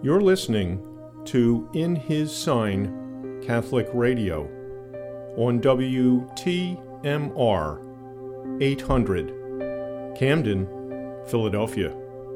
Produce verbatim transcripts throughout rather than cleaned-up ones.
You're listening to In His Sign Catholic Radio on W T M R eight hundred, Camden, Philadelphia.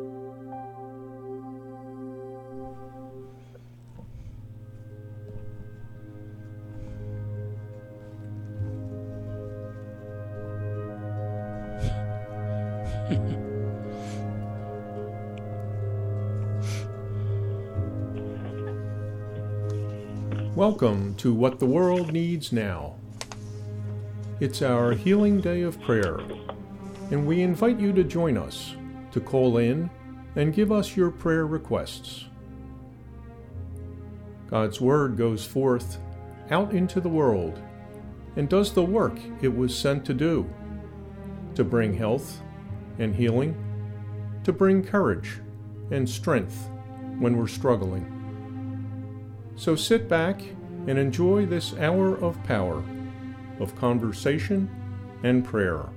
Welcome to What the World Needs Now. It's our Healing Day of Prayer, and we invite you to join us to call in and give us your prayer requests. God's Word goes forth out into the world and does the work it was sent to do, to bring health and healing, to bring courage and strength when we're struggling. So sit back and enjoy this hour of power, of conversation and prayer.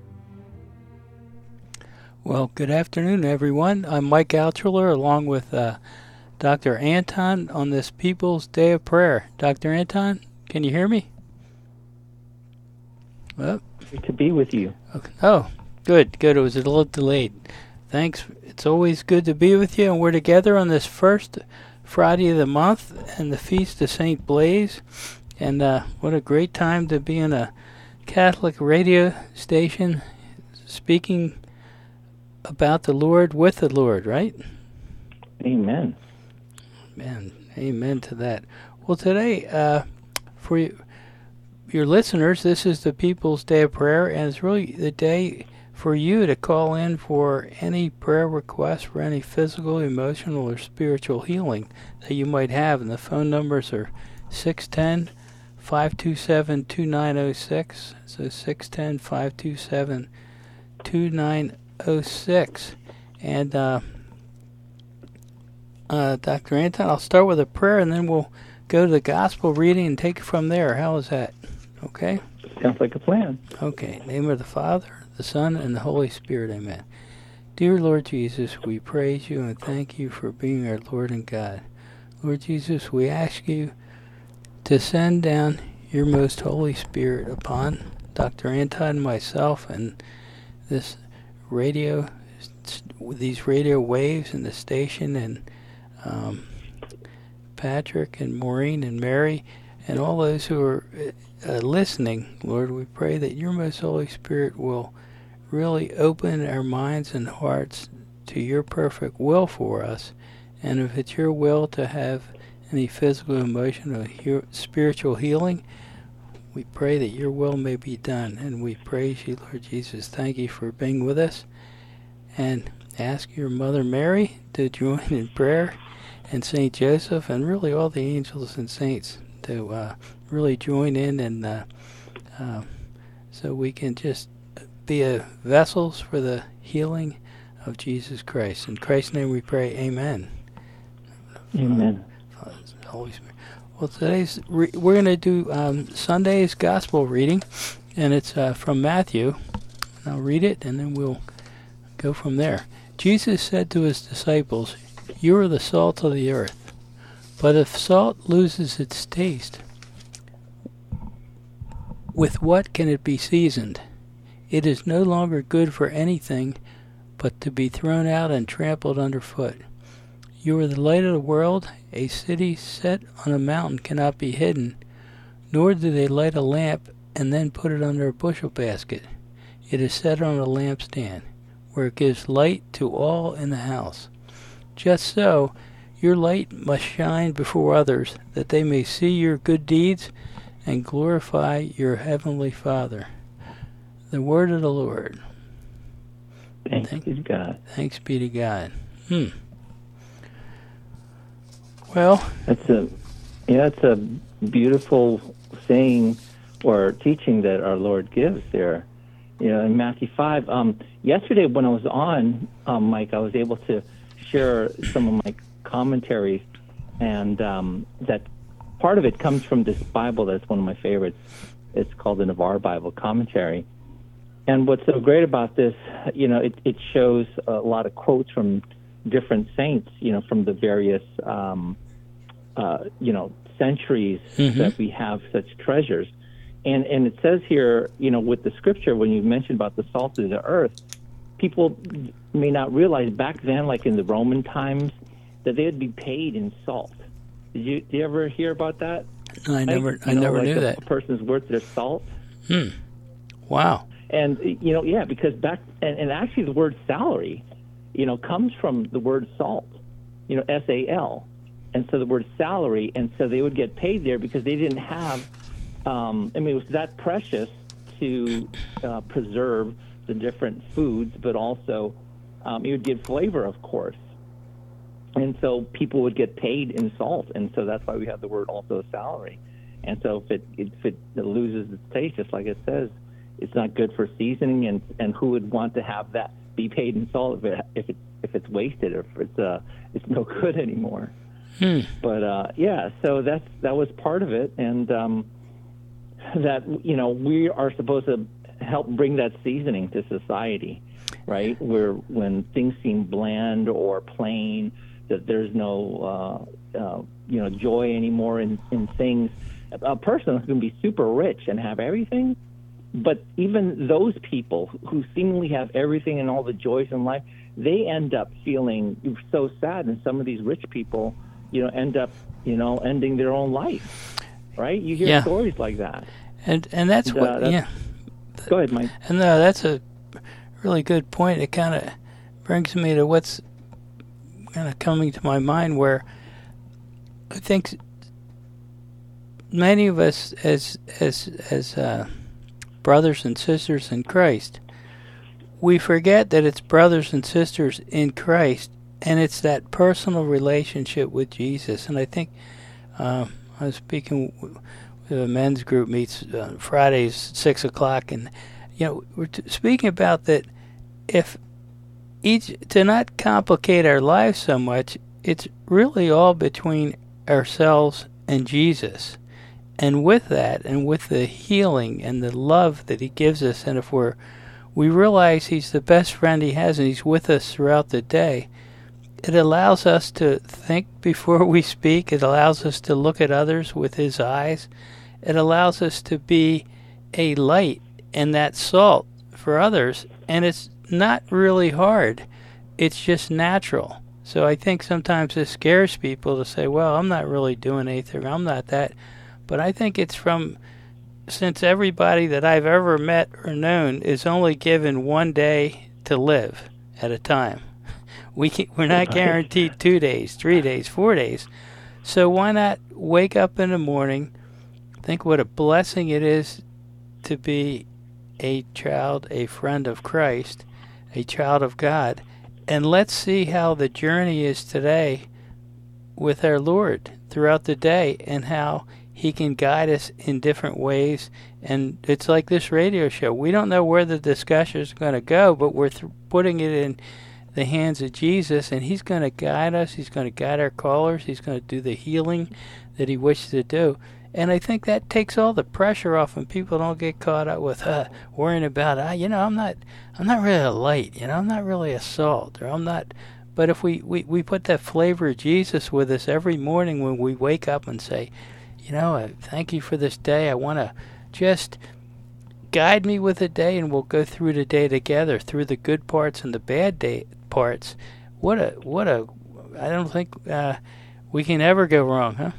Well, good afternoon, everyone. I'm Mike Altschuler, along with uh, Doctor Anton on this People's Day of Prayer. Doctor Anton, can you hear me? Well, Great to be with you. Okay. Oh, good, good. It was a little delayed. Thanks. It's always good to be with you, and we're together on this first Friday of the month and the Feast of Saint Blaise. And uh, what a great time to be in a Catholic radio station speaking about the Lord with the Lord, right? Amen. Man, amen to that. Well, today, uh, for you, your listeners, this is the People's Day of Prayer, and it's really the day for you to call in for any prayer requests for any physical, emotional, or spiritual healing that you might have. And the phone numbers are six one zero, five two seven, two nine zero six. So six one zero, five two seven, two nine zero six. And uh, uh, Doctor Anton, I'll start with a prayer, and then we'll go to the gospel reading and take it from there. How is that? Okay? Sounds like a plan. Okay. In the name of the Father, the Son, and the Holy Spirit. Amen. Dear Lord Jesus, we praise you and thank you for being our Lord and God. Lord Jesus, we ask you to send down your most Holy Spirit upon Doctor Anton and myself and this radio, these radio waves and the station, and um, Patrick and Maureen and Mary and all those who are uh, listening. Lord, we pray that your most Holy Spirit will really open our minds and hearts to your perfect will for us. And if it's your will to have any physical, emotional, he- spiritual healing, we pray that your will may be done. And we praise you, Lord Jesus. Thank you for being with us. And ask your Mother Mary to join in prayer, and Saint Joseph, and really all the angels and saints to uh, really join in, and uh, uh, so we can just be a vessels for the healing of Jesus Christ. In Christ's name we pray, amen. Amen. Father, Holy Spirit. Well, today's re- we're going to do um, Sunday's gospel reading, and it's uh, from Matthew. I'll read it, and then we'll go from there. Jesus said to his disciples, "You are the salt of the earth. But if salt loses its taste, with what can it be seasoned? It is no longer good for anything but to be thrown out and trampled underfoot. You are the light of the world. A city set on a mountain cannot be hidden, nor do they light a lamp and then put it under a bushel basket. It is set on a lampstand, where it gives light to all in the house. Just so, your light must shine before others, that they may see your good deeds and glorify your heavenly Father." The word of the Lord. Thanks Thank, be to God. Thanks be to God. Hmm. Well, That's a yeah, it's a beautiful saying or teaching that our Lord gives there. You know, in Matthew five. Um, yesterday when I was on, um, Mike, I was able to share some of my commentaries, and um, that part of it comes from this Bible that's one of my favorites. It's called the Navarre Bible Commentary. And what's so great about this, you know, it, it shows a lot of quotes from different saints, you know, from the various, um, uh, you know, centuries mm-hmm. that we have such treasures. And and it says here, you know, with the scripture, when you mentioned about the salt of the earth, people may not realize back then, like in the Roman times, that they would be paid in salt. Did you, did you ever hear about that? I never, like, I know, never like knew a, that. A person's worth their salt. Hmm. Wow. And, you know, yeah, because back, and, and actually the word salary, you know, comes from the word salt, you know, S A L. And so the word salary, and so they would get paid there because they didn't have, um, I mean, it was that precious to uh, preserve the different foods, but also um, it would give flavor, of course. And so people would get paid in salt, and so that's why we have the word also salary. And so if it, if it loses its taste, just like it says, it's not good for seasoning, and and who would want to have that be paid in salt if it if it if it's wasted or if it's uh it's no good anymore. Hmm. But uh, yeah, so that's that was part of it, and um, that you know we are supposed to help bring that seasoning to society, right? Where when things seem bland or plain, that there's no uh, uh, you know joy anymore in in things. A person who can be super rich and have everything. But even those people who seemingly have everything and all the joys in life, they end up feeling so sad. And some of these rich people, you know, end up, you know, ending their own life, right? You hear yeah. stories like that. And and that's and, what, uh, that's, yeah. Go ahead, Mike. And no, that's a really good point. It kind of brings me to what's kind of coming to my mind, where I think many of us as as as uh, brothers and sisters in Christ, we forget that it's brothers and sisters in Christ, and it's that personal relationship with Jesus. And I think uh, I was speaking with a men's group meets uh, Fridays six o'clock, and you know we're t- speaking about that. If each to not complicate our lives so much, it's really all between ourselves and Jesus. And with that, and with the healing and the love that he gives us, and if we're, we realize he's the best friend he has and he's with us throughout the day, it allows us to think before we speak. It allows us to look at others with his eyes. It allows us to be a light and that salt for others. And it's not really hard. It's just natural. So I think sometimes it scares people to say, well, I'm not really doing anything. I'm not that. But I think it's from, since everybody that I've ever met or known is only given one day to live at a time. We can, we're not guaranteed two days, three days, four days. So why not wake up in the morning, think what a blessing it is to be a child, a friend of Christ, a child of God, and let's see how the journey is today with our Lord throughout the day, and how he can guide us in different ways. And it's like this radio show. We don't know where the discussion is going to go, but we're th- putting it in the hands of Jesus, and he's going to guide us. He's going to guide our callers. He's going to do the healing that he wishes to do. And I think that takes all the pressure off, and people don't get caught up with uh, worrying about, uh, you know, I'm not, I'm not really a light, you know, I'm not really a salt, or I'm not. But if we, we, we put that flavor of Jesus with us every morning when we wake up and say, you know, I thank you for this day. I want to just guide me with the day, and we'll go through the day together, through the good parts and the bad day parts. What a, what a, I don't think uh, we can ever go wrong, huh?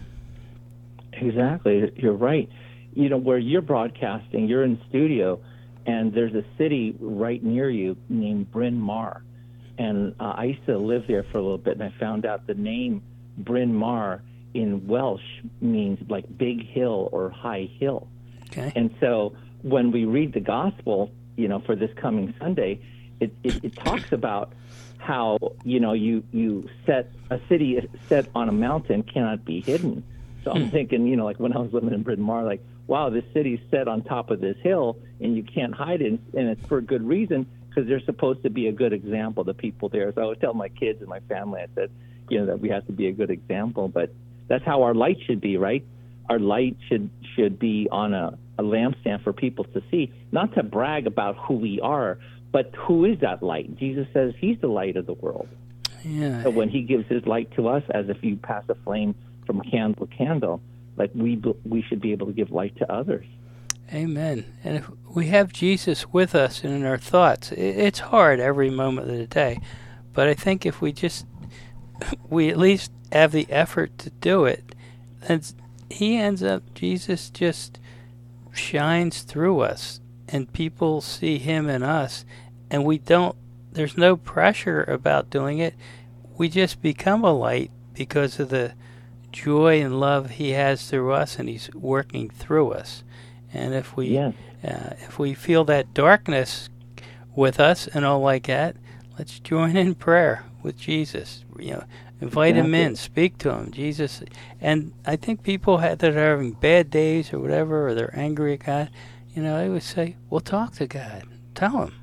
Exactly. You're right. You know, where you're broadcasting, you're in studio, and there's a city right near you named Bryn Mawr. And uh, I used to live there for a little bit, and I found out the name Bryn Mawr in Welsh means like big hill or high hill. Okay. And so when we read the gospel, you know, for this coming Sunday, it, it, it talks about how, you know, you, you set a city set on a mountain cannot be hidden. So I'm thinking, you know, like when I was living in Bryn Mawr, like, wow, this city's set on top of this hill and you can't hide it. And it's for a good reason, because they're supposed to be a good example to people there. So I would tell my kids and my family, I said, you know, that we have to be a good example. But that's how our light should be, right? Our light should should be on a, a lampstand for people to see, not to brag about who we are, but who is that light? Jesus says he's the light of the world. Yeah. So when he gives his light to us, as if you pass a flame from candle to candle, like we we should be able to give light to others. Amen. And if we have Jesus with us and in our thoughts, it's hard every moment of the day, but I think if we just, we at least have the effort to do it, then he ends up, Jesus just shines through us, and people see him in us, and we don't, there's no pressure about doing it. We just become a light because of the joy and love he has through us, and he's working through us. And if we yes. uh, if we feel that darkness with us and all like that, let's join in prayer with Jesus. You know, invite exactly. him in, speak to him, Jesus. And I think people have, that are having bad days or whatever, or they're angry at God, you know, they would say, well, talk to God. Tell him.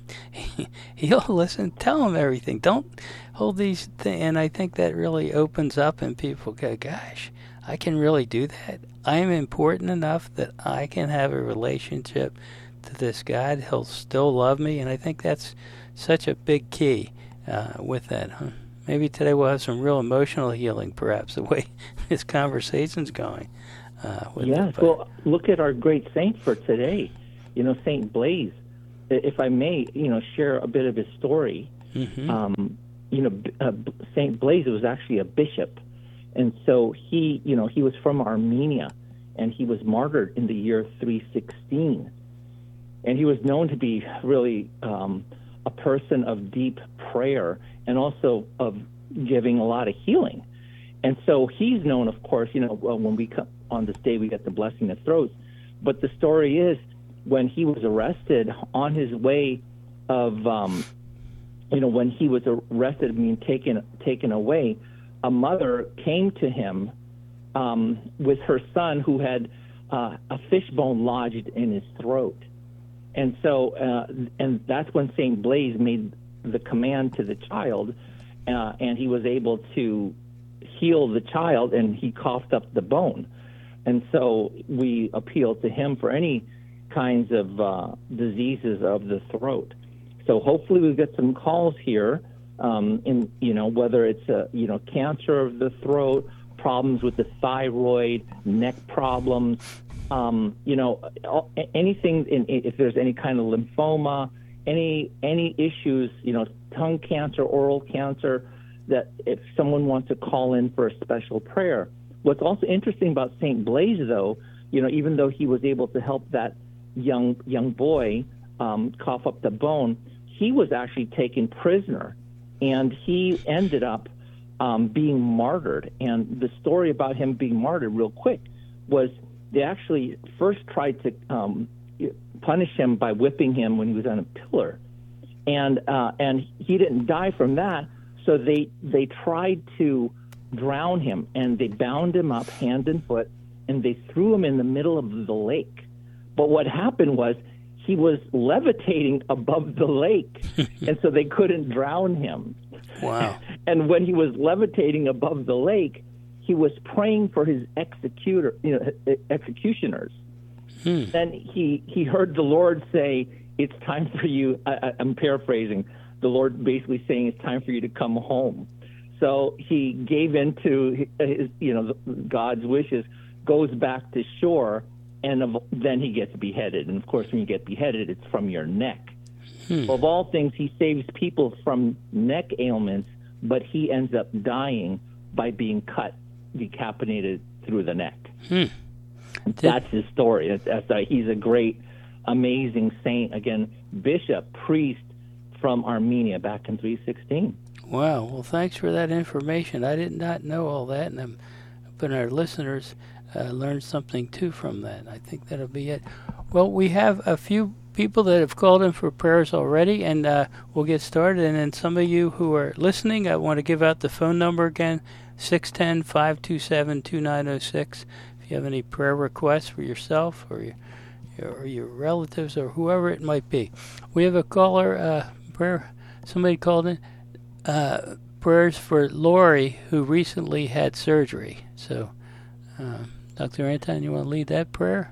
He'll listen. Tell him everything. Don't hold these things. And I think that really opens up, and people go, gosh, I can really do that. I am important enough that I can have a relationship to this God. He'll still love me, and I think that's such a big key uh, with that. Huh? Maybe today we'll have some real emotional healing, perhaps, the way this conversation's going. Uh, with yes, it, well, look at our great saint for today, you know, Saint Blaise. If I may, you know, share a bit of his story. Mm-hmm. Um, you know, uh, Saint Blaise was actually a bishop. And so he, you know, he was from Armenia, and he was martyred in the year three sixteen. And he was known to be really um, a person of deep prayer and also of giving a lot of healing. And so he's known, of course, you know, when we come on this day, we get the blessing of throats. But the story is when he was arrested on his way of, um, you know, when he was arrested, I mean, taken, taken away, a mother came to him um, with her son who had uh, a fishbone lodged in his throat. And so, uh, and that's when Saint Blaise made the command to the child, uh, and he was able to heal the child, and he coughed up the bone. And so we appeal to him for any kinds of uh, diseases of the throat. So hopefully we'll get some calls here. Um, in, you know, whether it's, a, you know, cancer of the throat, problems with the thyroid, neck problems, um, you know, anything, in, if there's any kind of lymphoma, any any issues, you know, tongue cancer, oral cancer, that if someone wants to call in for a special prayer. What's also interesting about Saint Blaise, though, you know, even though he was able to help that young young boy um, cough up the bone, he was actually taken prisoner. And he ended up um, being martyred. And the story about him being martyred, real quick, was they actually first tried to um, punish him by whipping him when he was on a pillar, and uh, and he didn't die from that. So they they tried to drown him, and they bound him up hand and foot, and they threw him in the middle of the lake. But what happened was, he was levitating above the lake, and so they couldn't drown him. Wow. And when he was levitating above the lake, he was praying for his executor, you know, executioners. Hmm. Then he, he heard the Lord say, it's time for you, I, I'm paraphrasing, the Lord basically saying it's time for you to come home. So he gave in to his, you know, God's wishes, goes back to shore, and then he gets beheaded. And, of course, when you get beheaded, it's from your neck. Hmm. Well, of all things, he saves people from neck ailments, but he ends up dying by being cut, decapitated through the neck. Hmm. That's his story. That's, that's a, he's a great, amazing saint. Again, bishop, priest from Armenia back in three sixteen. Wow. Well, thanks for that information. I did not know all that, and I'm hoping our listeners Uh, learn something too from that. I think that'll be it. Well, we have a few people that have called in for prayers already, and uh, we'll get started. And then some of you who are listening, I want to give out the phone number again, six one zero, five two seven, two nine zero six. If you have any prayer requests for yourself or your, your, or your relatives or whoever it might be. We have a caller, uh, prayer. Somebody called in, uh, prayers for Lori, who recently had surgery. So, um, Doctor Anton, you want to lead that prayer?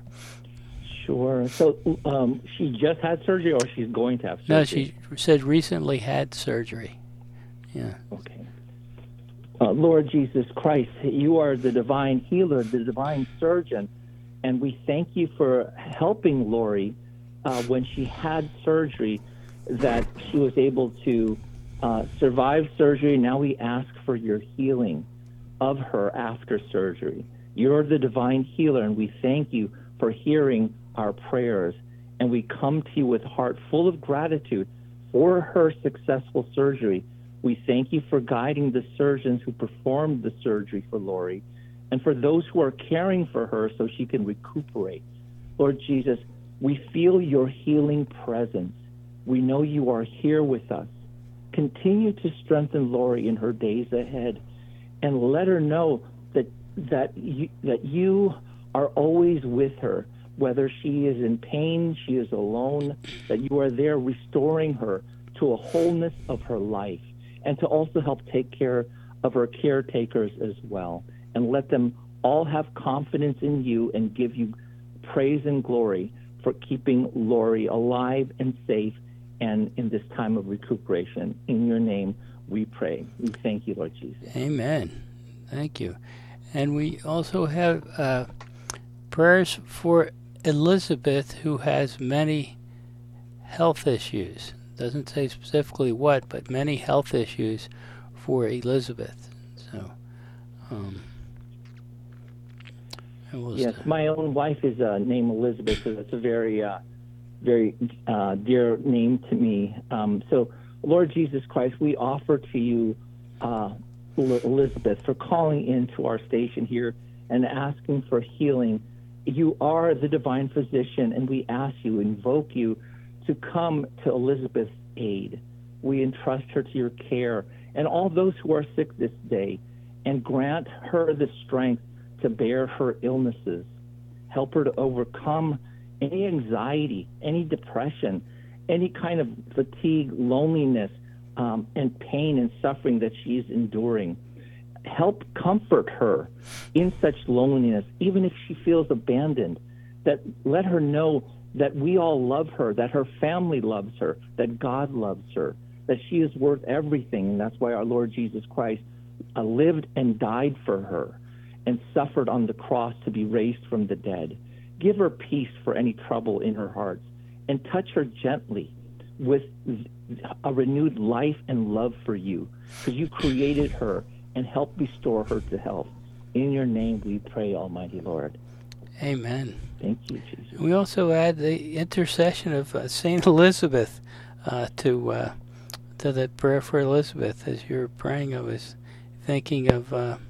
Sure. So um, she just had surgery, or she's going to have surgery? No, she said recently had surgery. Yeah. Okay. Uh, Lord Jesus Christ, you are the divine healer, the divine surgeon, and we thank you for helping Lori uh, when she had surgery, that she was able to uh, survive surgery. Now we ask for your healing of her after surgery. You're the divine healer, and we thank you for hearing our prayers. And we come to you with a heart full of gratitude for her successful surgery. We thank you for guiding the surgeons who performed the surgery for Lori, and for those who are caring for her so she can recuperate. Lord Jesus, we feel your healing presence. We know you are here with us. Continue to strengthen Lori in her days ahead, and let her know that that you, that you are always with her, whether she is in pain, she is alone, that you are there restoring her to a wholeness of her life, and to also help take care of her caretakers as well. And let them all have confidence in you and give you praise and glory for keeping Lori alive and safe and in this time of recuperation. In your name we pray. We thank you, Lord Jesus. Amen. Thank you. And we also have uh, prayers for Elizabeth, who has many health issues. Doesn't say specifically what, but many health issues for Elizabeth. So, um, we'll yes, st- my own wife is uh, named Elizabeth, so that's a very, uh, very uh, dear name to me. Um, so, Lord Jesus Christ, we offer to you uh, Elizabeth for calling into our station here and asking for healing. You are the divine physician, and we ask you, invoke you to come to Elizabeth's aid. We entrust her to your care and all those who are sick this day, and grant her the strength to bear her illnesses. Help her to overcome any anxiety, any depression, any kind of fatigue, loneliness, um, and pain and suffering that she is enduring. Help comfort her in such loneliness, even if she feels abandoned. That let her know that we all love her, that her family loves her, that God loves her, that she is worth everything. And that's why our Lord Jesus Christ uh, lived and died for her and suffered on the cross to be raised from the dead. Give her peace for any trouble in her heart, and touch her gently with a renewed life and love for you, because you created her, and help restore her to health. In your name we pray, Almighty Lord. Amen. Thank you, Jesus. We also add the intercession of uh, Saint Elizabeth uh, to uh, to the prayer for Elizabeth. As you're praying, I was thinking of uh,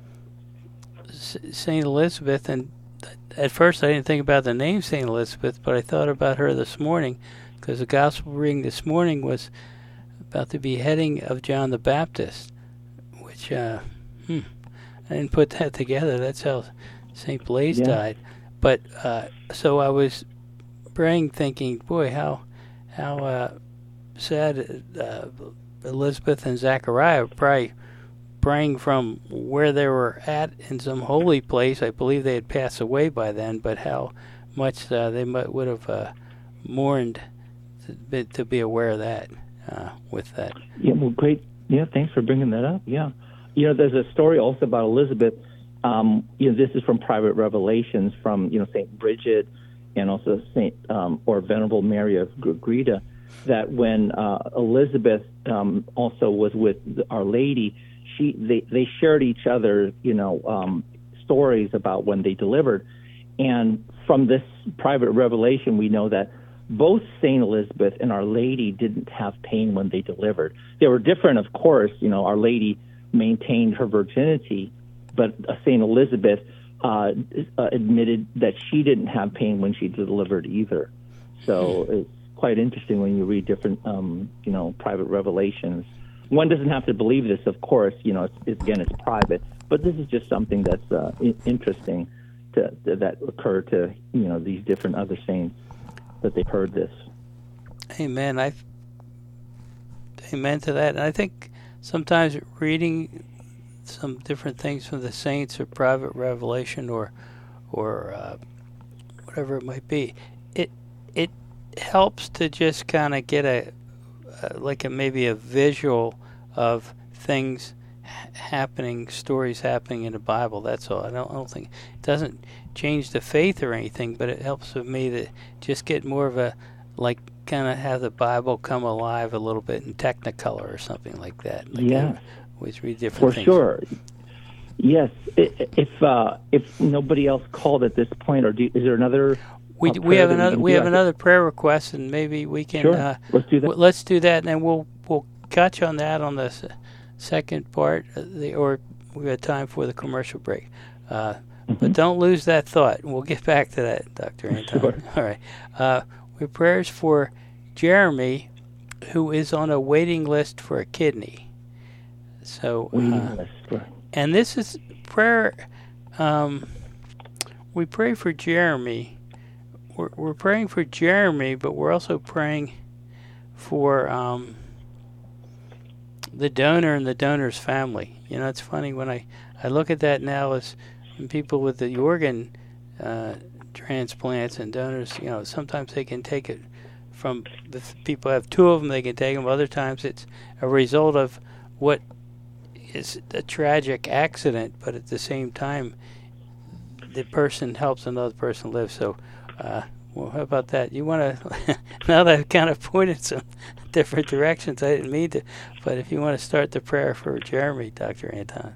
S- Saint Elizabeth, and at first I didn't think about the name Saint Elizabeth, but I thought about her this morning, because the gospel reading this morning was about the beheading of John the Baptist, which uh, hmm, I didn't put that together. That's how Saint Blaise Yeah. died. But uh, so I was praying, thinking, boy, how how uh, sad uh, Elizabeth and Zachariah were probably praying from where they were at in some holy place. I believe they had passed away by then, but how much uh, they might, would have uh, mourned to be, to be aware of that uh, with that. Yeah, well, great. Yeah, thanks for bringing that up. Yeah. You know, there's a story also about Elizabeth. Um, you know, this is from Private Revelations from, you know, Saint Bridget and also Saint um, or Venerable Mary of Greda, that when uh, Elizabeth um, also was with Our Lady, she they, they shared each other, you know, um, stories about when they delivered. And from this private revelation, we know that both Saint Elizabeth and Our Lady didn't have pain when they delivered. They were different, of course. You know, Our Lady maintained her virginity, but uh, Saint Elizabeth uh, uh, admitted that she didn't have pain when she delivered either. So it's quite interesting when you read different, um, you know, private revelations. One doesn't have to believe this, of course. You know, it's, it's, again, it's private, but this is just something that's uh, I- interesting to, to, that occurred to, you know, these different other saints, that they've heard this. Amen. I amen to that. And I think sometimes reading some different things from the saints or private revelation or or uh, whatever it might be, it it helps to just kind of get a uh, like a maybe a visual of things ha- happening, stories happening in the Bible. That's all. I don't, I don't think it doesn't change the faith or anything, but it helps with me to just get more of a, like, kind of have the Bible come alive a little bit in Technicolor or something like that. Like yeah. Always read different For things. sure. Yes. If uh, if nobody else called at this point, or do, is there another? We uh, we have prayer that another can we do? have another prayer request, and maybe we can. Sure. Uh, let's do that. w- let's do that, and then we'll we'll catch on that on the s- second part, of the, or we have time for the commercial break. Uh, mm-hmm. But don't lose that thought. We'll get back to that, Doctor Anton. Sure. All right. Uh, we have prayers for Jeremy, who is on a waiting list for a kidney. So, Waiting uh, list. Right. and this is prayer. Um, we pray for Jeremy. We're, we're praying for Jeremy, but we're also praying for um, the donor and the donor's family. You know, it's funny when I, I look at that now as people with the organ uh, transplants and donors, you know, sometimes they can take it from, if people have two of them, they can take them. Other times it's a result of what is a tragic accident, but at the same time, the person helps another person live. So, uh, well, how about that? You want to, now that I've kind of pointed some different directions, I didn't mean to, but if you want to start the prayer for Jeremy, Doctor Anton.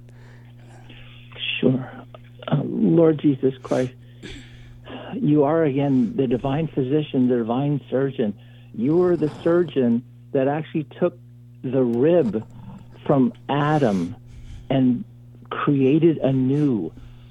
Sure. Uh, Lord Jesus Christ, you are, again, the divine physician, the divine surgeon. You are the surgeon that actually took the rib from Adam and created anew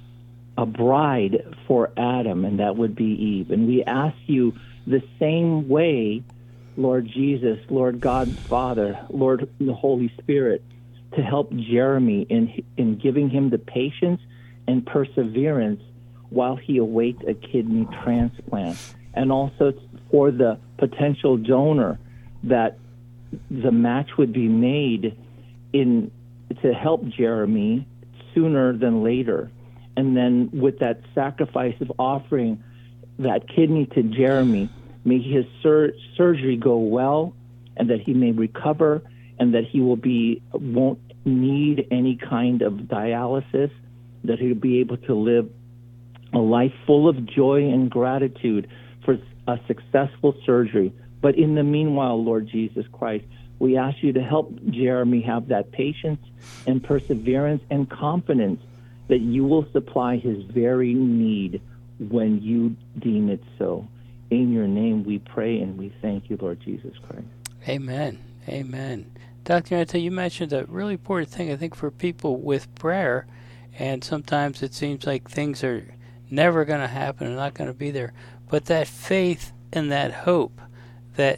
a bride for Adam, and that would be Eve. And we ask you the same way, Lord Jesus, Lord God Father, Lord the Holy Spirit, to help Jeremy in in giving him the patience and perseverance while he awaits a kidney transplant. And also for the potential donor, that the match would be made in to help Jeremy sooner than later. And then with that sacrifice of offering that kidney to Jeremy, may his sur- surgery go well, and that he may recover, and that he will be won't need any kind of dialysis, that he'll be able to live a life full of joy and gratitude for a successful surgery. But in the meanwhile, Lord Jesus Christ, we ask you to help Jeremy have that patience and perseverance and confidence that you will supply his very need when you deem it so. In your name we pray and we thank you, Lord Jesus Christ. Amen. Amen. Doctor Anton, you mentioned a really important thing, I think, for people with prayer, and sometimes it seems like things are never going to happen and not going to be there. But that faith and that hope that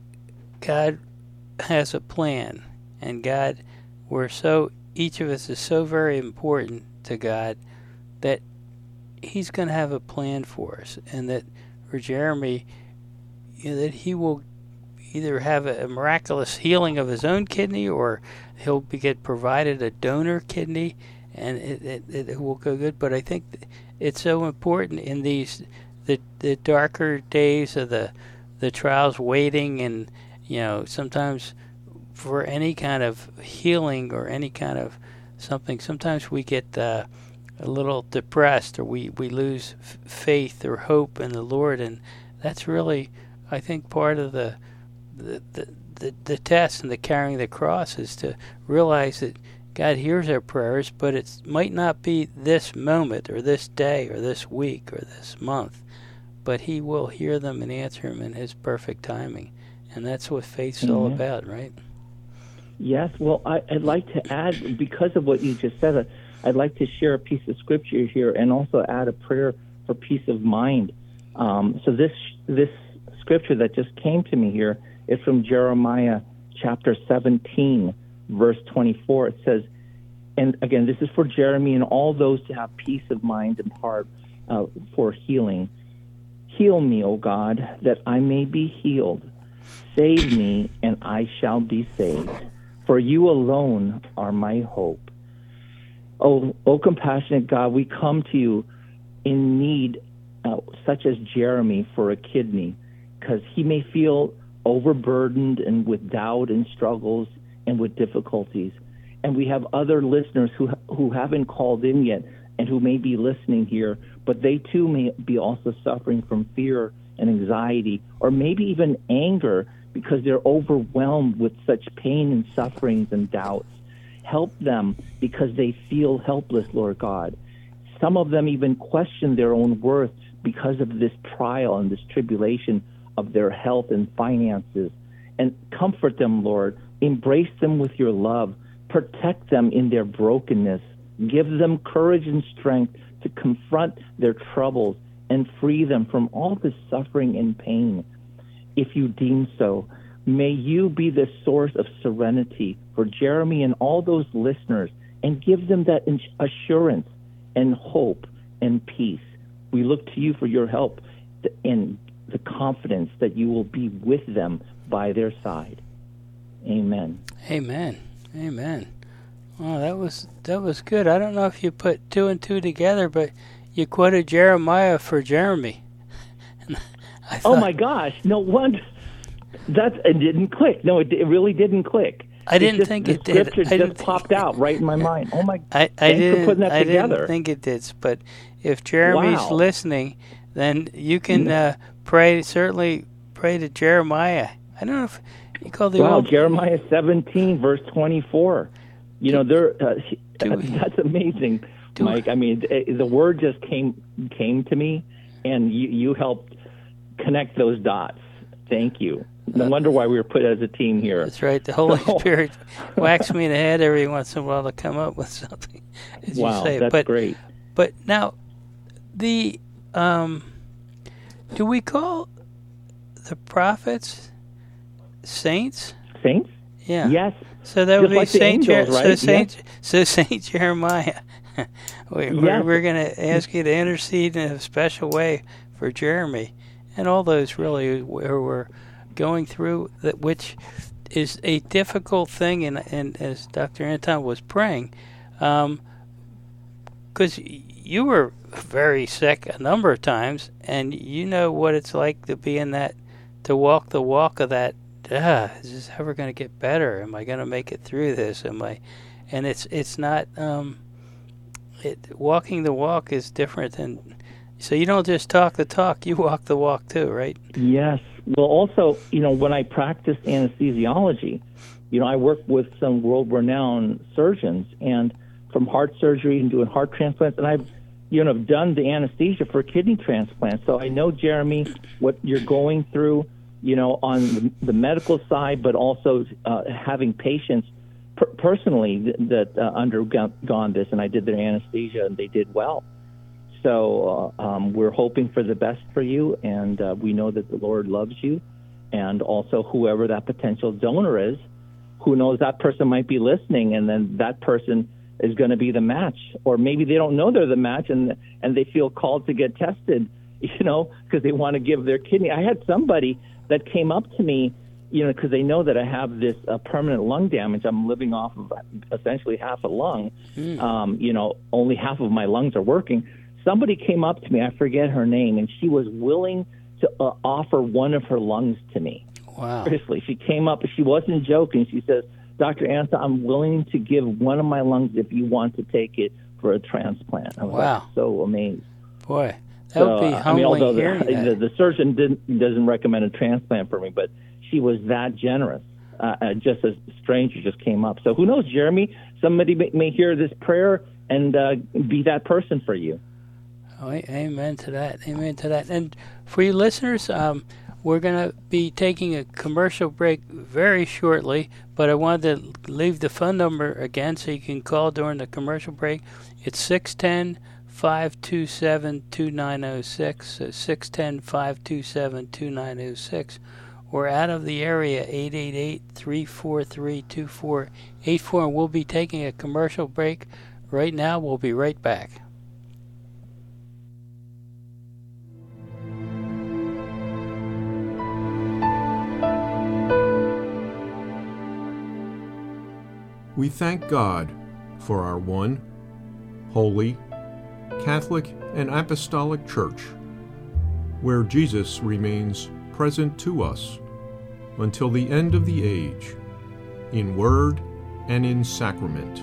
God has a plan, and God, we're so, each of us is so very important to God that he's going to have a plan for us, and that for Jeremy, you know, that he will either have a, a miraculous healing of his own kidney, or he'll be, get provided a donor kidney, and it, it, it will go good. But I think it's so important in these the the darker days of the the trials, waiting, and you know, sometimes for any kind of healing or any kind of something, sometimes we get uh, a little depressed, or we, we lose f- faith or hope in the Lord, and that's really, I think, part of the the, the the the test and the carrying the cross, is to realize that God hears our prayers, but it might not be this moment or this day or this week or this month, but he will hear them and answer them in his perfect timing. And that's what faith's Amen. all about, right? Yes, well, I, I'd like to add, because of what you just said, I'd like to share a piece of scripture here and also add a prayer for peace of mind. Um, so this this scripture that just came to me here is from Jeremiah chapter seventeen, verse twenty-four. It says, and again, this is for Jeremy and all those to have peace of mind and heart uh, for healing. Heal me, O God, that I may be healed. Save me, and I shall be saved. For you alone are my hope. Oh, oh compassionate God, we come to you in need, uh, such as Jeremy, for a kidney, because he may feel overburdened and with doubt and struggles and with difficulties. And we have other listeners who who haven't called in yet and who may be listening here, but they too may be also suffering from fear and anxiety, or maybe even anger because they're overwhelmed with such pain and sufferings and doubts. Help them because they feel helpless, Lord God. Some of them even question their own worth because of this trial and this tribulation of their health and finances. And comfort them, Lord. Embrace them with your love. Protect them in their brokenness. Give them courage and strength to confront their troubles and free them from all this suffering and pain. If you deem so, may you be the source of serenity for Jeremy and all those listeners, and give them that assurance and hope and peace. We look to you for your help and the confidence that you will be with them by their side. Amen. Amen. Amen. Oh, that was that was good. I don't know if you put two and two together, but you quoted Jeremiah for Jeremy. I thought, oh my gosh! No wonder that it didn't click. No, it, it really didn't click. I didn't just, think the it did. Scripture I just popped out right in my mind. Oh my! I, I thanks didn't. for putting that I together. didn't think it did. But if Jeremy's Wow. listening, then you can uh, pray. Certainly pray to Jeremiah. I don't know if you call the wow, old Jeremiah seventeen, verse twenty-four. You know, there. Uh, Do we- that's amazing, Do Mike. we- I mean, it, the word just came came to me, and you, you helped connect those dots. Thank you. No wonder why we were put as a team here. That's right. The Holy So- Spirit whacks me in the head every once in a while to come up with something, as Wow, you say. that's but, great. But now, the um, do we call the prophets saints? Saints? Yeah. Yes. So that would Just be like the Saint Jer- angels, so right? Saint so Saint Jeremiah. we, we're Yes. we're going to ask you to intercede in a special way for Jeremy and all those really who were going through that, which is a difficult thing. And, and as Doctor Anton was praying, because um, you were very sick a number of times, and you know what it's like to be in that, to walk the walk of that. Ah, is this ever going to get better? Am I going to make it through this? Am I? And it's it's not. Um, it walking the walk is different than. So you don't just talk the talk; you walk the walk too, right? Yes. Well, also, you know, when I practiced anesthesiology, you know, I worked with some world-renowned surgeons, and from heart surgery and doing heart transplants, and I've, you know, done the anesthesia for kidney transplants. So I know, Jeremy, what you're going through, you know, on the, the medical side, but also uh, having patients per- personally th- that uh, undergone this, and I did their anesthesia, and they did well. So uh, um, we're hoping for the best for you, and uh, we know that the Lord loves you, and also whoever that potential donor is, who knows, that person might be listening, and then that person is going to be the match, or maybe they don't know they're the match, and and they feel called to get tested, you know, because they want to give their kidney. I had somebody that came up to me, you know, because they know that I have this uh, permanent lung damage. I'm living off of essentially half a lung. Mm. Um, you know, only half of my lungs are working. Somebody came up to me, I forget her name, and she was willing to uh, offer one of her lungs to me. Wow. Seriously, she came up, she wasn't joking. She says, Doctor Anton, I'm willing to give one of my lungs if you want to take it for a transplant. I was Wow. like, so amazed. Boy, that would be So, I mean, humbling although hearing the, that. the, the surgeon didn't, doesn't recommend a transplant for me, but she was that generous. Uh, uh, just a stranger just came up. So who knows, Jeremy? Somebody may, may hear this prayer and uh, be that person for you. Oh, amen to that. Amen to that. And for you listeners, um, we're going to be taking a commercial break very shortly, but I wanted to leave the phone number again so you can call during the commercial break. It's six one zero, five two seven, two nine zero six, so six one zero, five two seven, two nine zero six, or out of the area, eight eight eight, three four three, two four eight four, and we'll be taking a commercial break right now. We'll be right back. We thank God for our one, holy, Catholic, and Apostolic Church, where Jesus remains present to us until the end of the age, in word and in sacrament.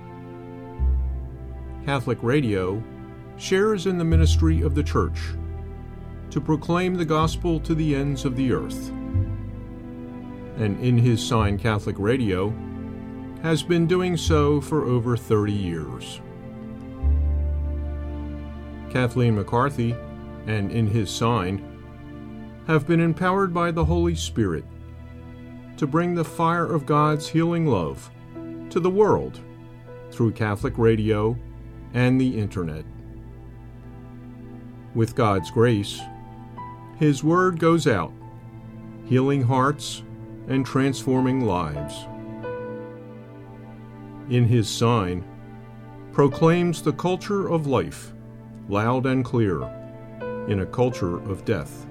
Catholic Radio shares in the ministry of the Church to proclaim the gospel to the ends of the earth. And In His Sign Catholic Radio has been doing so for over thirty years. Kathleen McCarthy and In His Sign have been empowered by the Holy Spirit to bring the fire of God's healing love to the world through Catholic radio and the Internet. With God's grace, His Word goes out, healing hearts and transforming lives. In His Sign proclaims the culture of life, loud and clear, in a culture of death.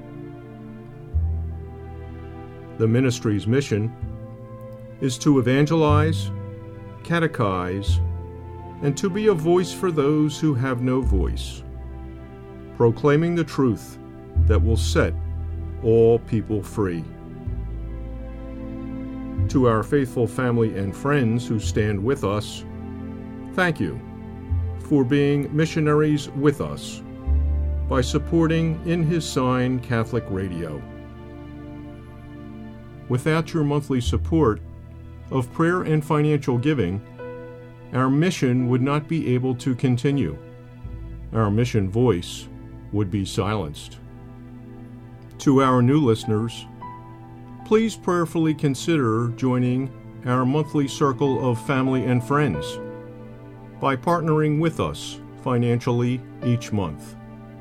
The ministry's mission is to evangelize, catechize, and to be a voice for those who have no voice, proclaiming the truth that will set all people free. To our faithful family and friends who stand with us, thank you for being missionaries with us by supporting In His Sign Catholic Radio. Without your monthly support of prayer and financial giving, our mission would not be able to continue. Our mission voice would be silenced. To our new listeners, please prayerfully consider joining our monthly circle of family and friends by partnering with us financially each month.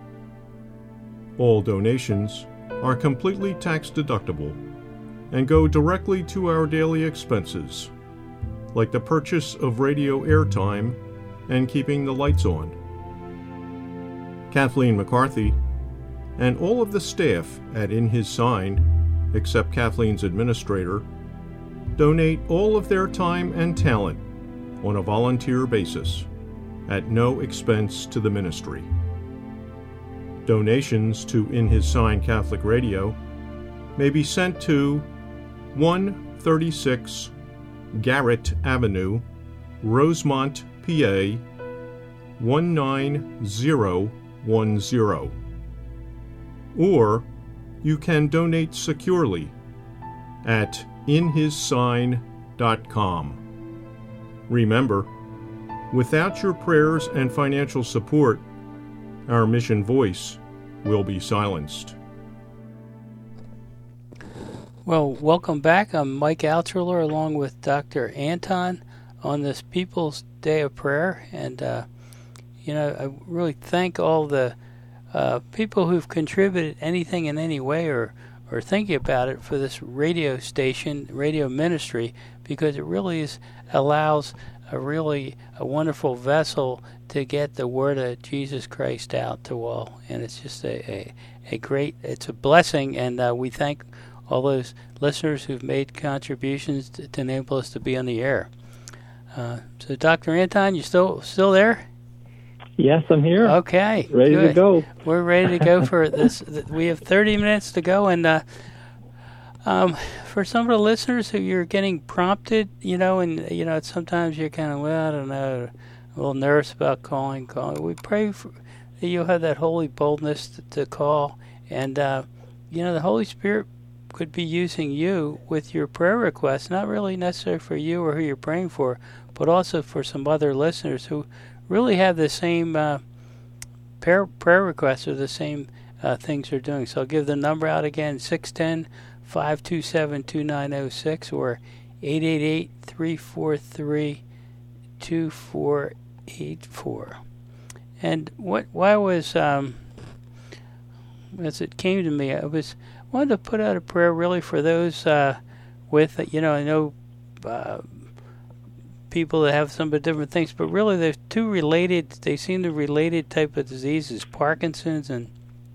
All donations are completely tax-deductible and go directly to our daily expenses, like the purchase of radio airtime and keeping the lights on. Kathleen McCarthy and all of the staff at In His Sign, except Kathleen's administrator, donate all of their time and talent on a volunteer basis at no expense to the ministry. Donations to In His Sign Catholic Radio may be sent to one thirty-six Garrett Avenue, Rosemont, P A one nine zero one zero. Or you can donate securely at in his sign dot com. Remember, without your prayers and financial support, our mission voice will be silenced. Well, welcome back. I'm Mike Altschuler along with Doctor Anton on this People's Day of Prayer. And, uh, you know, I really thank all the uh, people who've contributed anything in any way or, or thinking about it for this radio station, radio ministry, because it really is, allows a really a wonderful vessel to get the word of Jesus Christ out to all. And it's just a, a, a great, it's a blessing, and uh, we thank all those listeners who've made contributions to, to enable us to be on the air. Uh, so, Doctor Anton, you still still there? Yes, I'm here. Okay, ready good. to go. We're ready to go for this. We have thirty minutes to go, and uh, um, for some of the listeners who you're getting prompted, you know, and you know, sometimes you're kind of, well, I don't know, a little nervous about calling. Calling. We pray for, that you'll have that holy boldness to, to call, and uh, you know, the Holy Spirit could be using you with your prayer requests, not really necessarily for you or who you're praying for, but also for some other listeners who really have the same uh, prayer, prayer requests or the same uh, things they're doing. So I'll give the number out again, six one zero, five two seven, two nine zero six or eight eight eight, three four three, two four eight four. And what why was, um, as it came to me, I was wanted to put out a prayer really for those uh, with, you know, I know uh, people that have some different things, but really there's two related, they seem to related type of diseases, Parkinson's and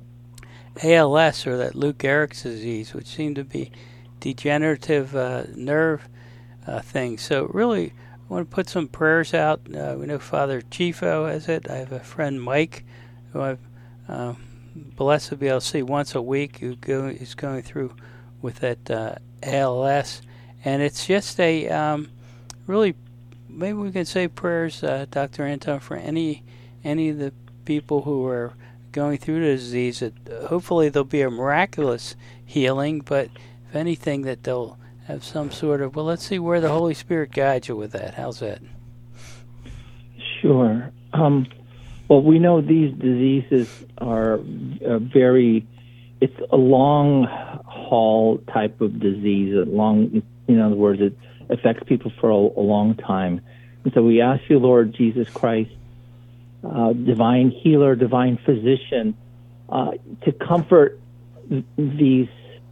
A L S, or that Lou Gehrig's disease, which seem to be degenerative uh, nerve uh, things. So really, I want to put some prayers out. Uh, we know Father Chifo has it. I have a friend, Mike, who I've uh, blessed to be able to see once a week, who go, is going through with that uh, A L S. And it's just a um, really, maybe we can say prayers, uh, Doctor Anton, for any any of the people who are going through the disease. That uh, hopefully there'll be a miraculous healing, but if anything, that they'll have some sort of, well, let's see where the Holy Spirit guides you with that. How's that? Sure. Um, well, we know these diseases are uh, very, it's a long haul type of disease, a long, in other words, it affects people for a, a long time. And so we ask you, Lord Jesus Christ, uh, divine healer, divine physician, uh, to comfort th- these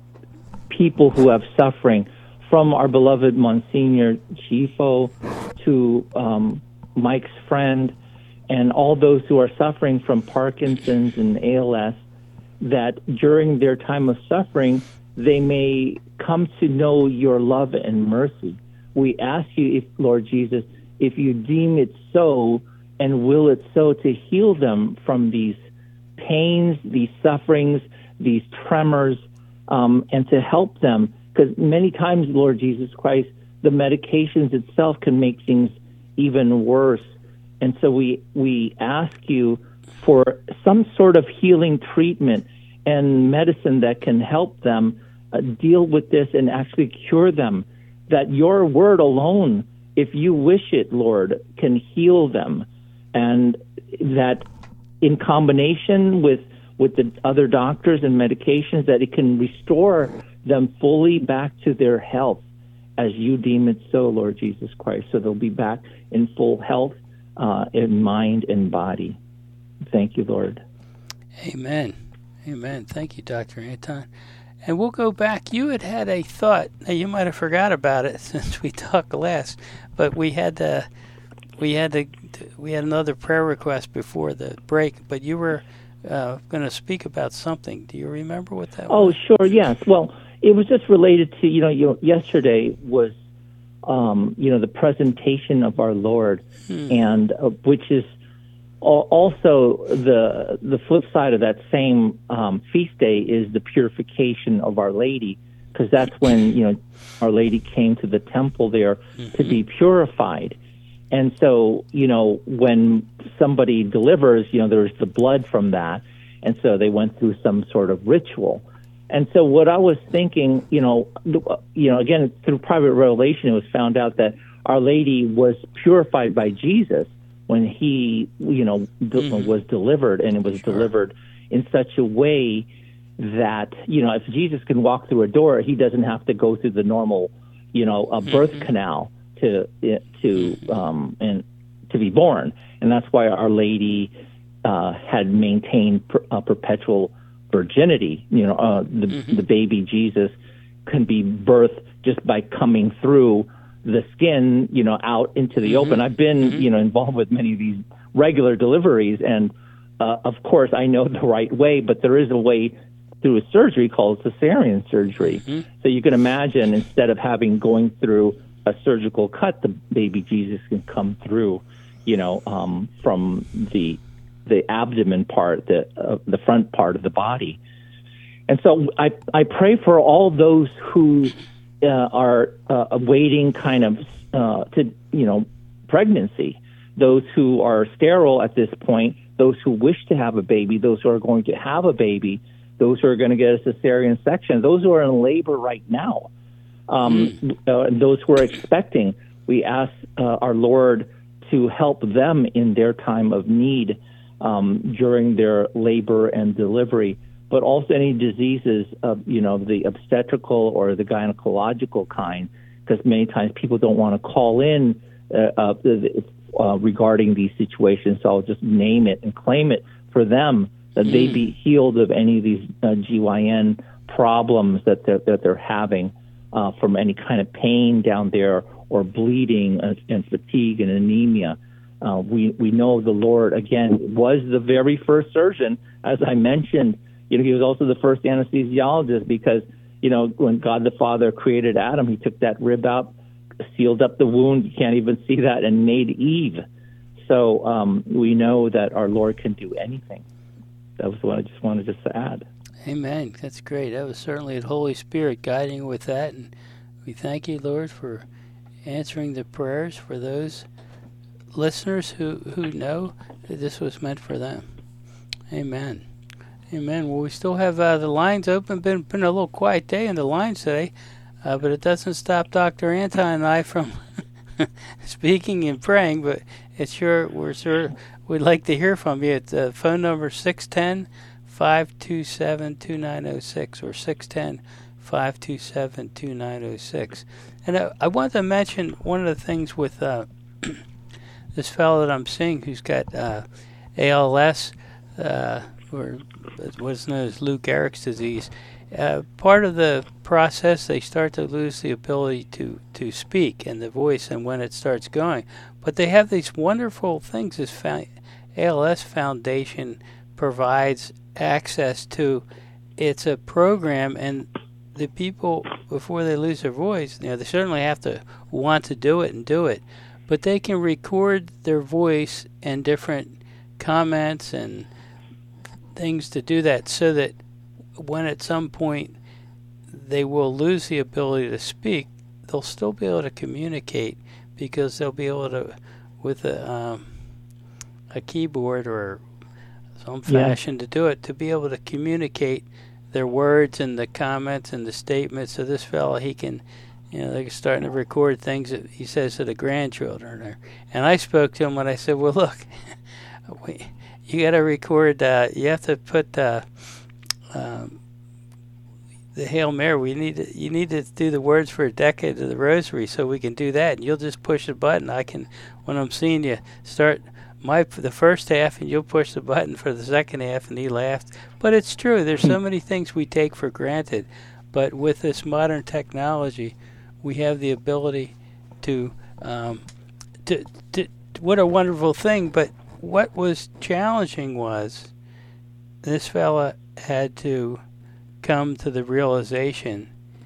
people who have suffering, from our beloved Monsignor Chifo to um, Mike's friend, and all those who are suffering from Parkinson's and A L S, that during their time of suffering, they may come to know your love and mercy. We ask you, if, Lord Jesus, if you deem it so and will it so, to heal them from these pains, these sufferings, these tremors, um, and to help them. Because many times, Lord Jesus Christ, the medications itself can make things even worse. And so we we ask you for some sort of healing treatment and medicine that can help them uh, deal with this and actually cure them. That your word alone, if you wish it, Lord, can heal them. And that in combination with, with the other doctors and medications, that it can restore them fully back to their health as you deem it so, Lord Jesus Christ. So they'll be back in full health uh, in mind and body. Thank you, Lord. Amen. Amen. Thank you, Doctor Anton. And we'll go back. You had had a thought. Now, you might have forgot about it since we talked last, but we had to, we had to, we had another prayer request before the break. But you were uh, going to speak about something. Do you remember what that oh, was? Oh, sure. Yes. Well, it was just related to, you know, you, yesterday was, um, you know, the presentation of our Lord, hmm. and uh, which is also the the flip side of that same um, feast day is the purification of Our Lady, because that's when, you know, Our Lady came to the temple there mm-hmm. to be purified. And so, you know, when somebody delivers, you know, there's the blood from that, and so they went through some sort of ritual. And so what I was thinking, you know, you know, again, through private revelation, it was found out that Our Lady was purified by Jesus when he, you know, mm-hmm. was delivered, and it was sure. delivered in such a way that, you know, if Jesus can walk through a door, he doesn't have to go through the normal, you know, a birth mm-hmm. canal to to um, and to be born. And that's why Our Lady uh, had maintained per, uh, perpetual virginity. You know, uh, the mm-hmm. the baby Jesus can be birthed just by coming through the skin, you know, out into the mm-hmm. open. I've been, mm-hmm. you know, involved with many of these regular deliveries, and uh, of course I know the right way, but there is a way through a surgery called cesarean surgery. Mm-hmm. So you can imagine, instead of having going through a surgical cut, the baby Jesus can come through, you know, um, from the the abdomen part, the uh, the front part of the body. And so I I pray for all those who uh, are uh, awaiting kind of uh, to you know pregnancy, those who are sterile at this point, those who wish to have a baby, those who are going to have a baby, those who are going to get a cesarean section, those who are in labor right now, um, mm. uh, and those who are expecting. We ask uh, our Lord to help them in their time of need um, during their labor and delivery, but also any diseases of, you know, the obstetrical or the gynecological kind, because many times people don't want to call in uh, uh, uh, regarding these situations. So I'll just name it and claim it for them, that mm. they be healed of any of these uh, G Y N problems that they're, that they're having uh, from any kind of pain down there, or bleeding and, and fatigue and anemia. Uh, we, we know the Lord, again, was the very first surgeon. As I mentioned, you know, he was also the first anesthesiologist, because, you know, when God the Father created Adam, he took that rib out, sealed up the wound, you can't even see that, and made Eve. So um, we know that our Lord can do anything. That was what I just wanted just to add. Amen. That's great. That was certainly the Holy Spirit guiding with that, and We thank you, Lord, for answering the prayers for those listeners who, who know that this was meant for them. Amen. Amen. Well, we still have uh, the lines open. Been been a little quiet day in the lines today, uh, but it doesn't stop Doctor Anton and I from speaking and praying. But it's sure we're sure we'd like to hear from you. It's uh, phone number six one zero, five two seven, two nine zero six or six one zero, five two seven, two nine zero six. And I, I want to mention one of the things with uh, this fellow that I'm seeing who's got uh, A L S, uh, or what's known as Lou Gehrig's disease. Uh, part of the process, they start to lose the ability to, to speak and the voice and when it starts going. But they have these wonderful things. This fa- A L S Foundation provides access to. It's a program, and the people, before they lose their voice, you know, they certainly have to want to do it and do it. But they can record their voice and different comments and things to do that, so that when at some point they will lose the ability to speak, they'll still be able to communicate, because they'll be able to, with a um, a keyboard or some fashion yeah. to do it, to be able to communicate their words and the comments and the statements. So this fellow, he can, you know, they're starting to record things that he says to the grandchildren. And I spoke to him and I said, well, look, we, you got to record, uh, you have to put uh, um, the Hail Mary. We need to, you need to do the words for a decade of the Rosary so we can do that. And you'll just push the button. I can, when I'm seeing you start my the first half, and you'll push the button for the second half. And he laughed. But it's true. There's so many things we take for granted. But with this modern technology, we have the ability to, um, to, to, what a wonderful thing. But what was challenging was this fella had to come to the realization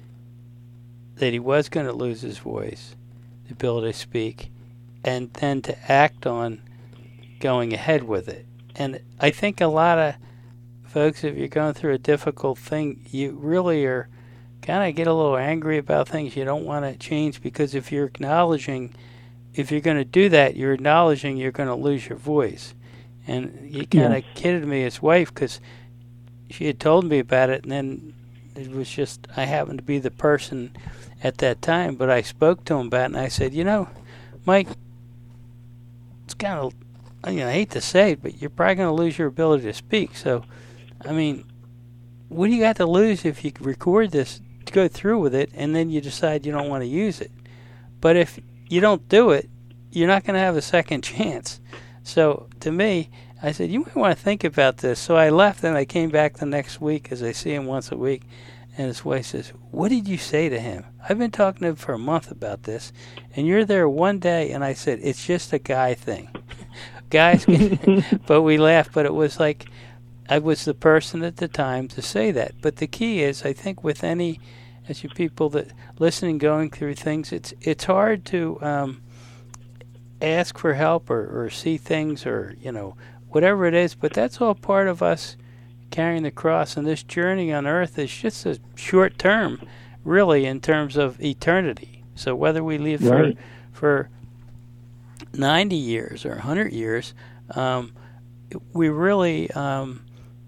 that he was going to lose his voice, the ability to speak, and then to act on going ahead with it. And I think a lot of folks, if you're going through a difficult thing, you really are kind of get a little angry about things you don't want to change, because if you're acknowledging, if you're going to do that, you're acknowledging you're going to lose your voice. And he kind of yes. kidded me, his wife, because she had told me about it, and then it was just, I happened to be the person at that time, but I spoke to him about it, and I said, you know, Mike, it's kind of, you know, I hate to say it, but you're probably going to lose your ability to speak. So, I mean, what do you got to lose if you record this, to go through with it, and then you decide you don't want to use it? But if you don't do it, you're not going to have a second chance. So, to me, I said, you might want to think about this. So I left, and I came back the next week, as I see him once a week, and his wife says, what did you say to him? I've been talking to him for a month about this, and you're there one day. And I said, it's just a guy thing. Guys, can, but we laughed, but it was like I was the person at the time to say that. But the key is, I think with any, as you people that listening, going through things, it's it's hard to um, ask for help or, or see things, or, you know, whatever it is, but that's all part of us carrying the cross. And this journey on earth is just a short term, really, in terms of eternity. So whether we live right. for for ninety years or one hundred years, um, we really, um,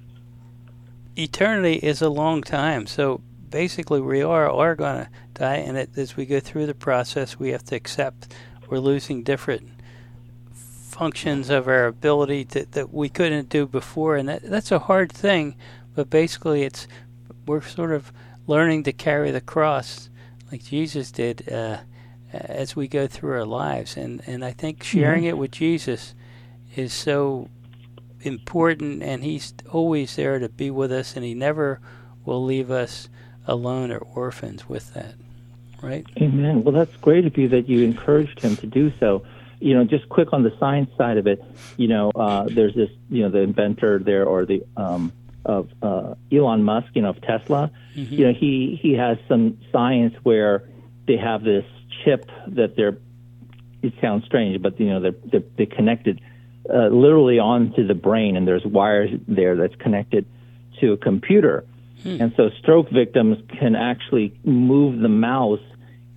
eternity is a long time. So basically we are, are going to die, and it, as we go through the process, we have to accept we're losing different functions of our ability to, that we couldn't do before, and that, that's a hard thing. But basically, it's we're sort of learning to carry the cross like Jesus did uh, as we go through our lives, and and I think sharing mm-hmm. it with Jesus is so important, and He's always there to be with us, and He never will leave us alone or orphans with that. Right? Amen. Well, that's great of you that you encouraged him to do so. You know, just quick on the science side of it, you know, uh, there's this, you know, the inventor there, or the um, of uh, Elon Musk, you know, of Tesla. Mm-hmm. You know, he, he has some science where they have this chip that they're, it sounds strange, but, you know, they're, they're, they're connected uh, literally onto the brain, and there's wires there that's connected to a computer. Hmm. And so stroke victims can actually move the mouse